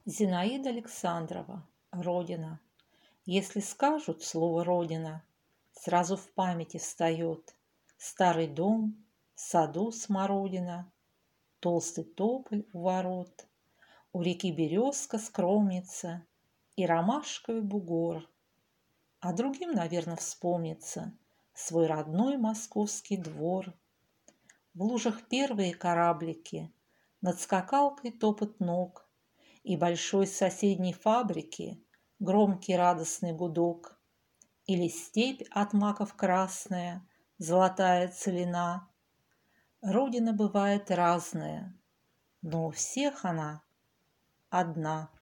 Зинаида Александрова. Родина. Если скажут слово «родина», сразу в памяти встает старый дом, в саду смородина, толстый тополь у ворот, у реки березка-скромница и ромашковый бугор. А другим, наверное, вспомнится свой родной московский двор. В лужах первые кораблики, над скакалкой топот ног, и большой соседней фабрики громкий радостный гудок. Или степь от маков красная, золотая целина. Родина бывает разная, но у всех она одна.